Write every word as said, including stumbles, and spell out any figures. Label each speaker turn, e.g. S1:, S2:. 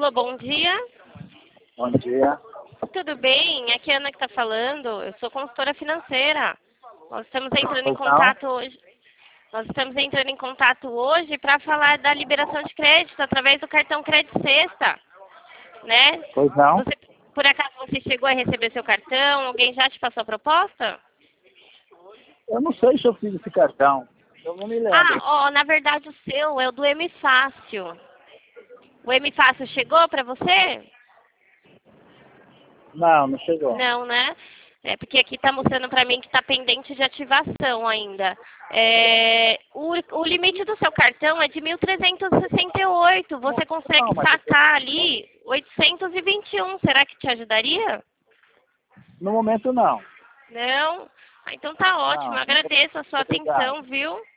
S1: Alô, bom dia.
S2: Bom dia.
S1: Tudo bem? Aqui é a Ana que está falando. Eu sou consultora financeira. Nós estamos entrando em
S2: Pois não?
S1: contato hoje. Nós estamos entrando em contato hoje para falar da liberação de crédito através do cartão Crédito Sexta, né?
S2: Pois não?
S1: Você, por acaso você chegou a receber seu cartão? Alguém já te passou a proposta?
S2: Eu não sei se eu fiz esse cartão. Eu não me lembro.
S1: Ah, ó, na verdade o seu é o do M Fácil. O M Fácil chegou para você?
S2: Não, não chegou.
S1: Não, né? É porque aqui está mostrando para mim que está pendente de ativação ainda. É, o, o limite do seu cartão é de mil trezentos e sessenta e oito. Você consegue
S2: Não, mas-
S1: sacar ali oitocentos e vinte e um. Será que te ajudaria?
S2: No momento não.
S1: Não? Ah, então tá ótimo.
S2: Não.
S1: Agradeço a sua
S2: Obrigado.
S1: atenção, viu?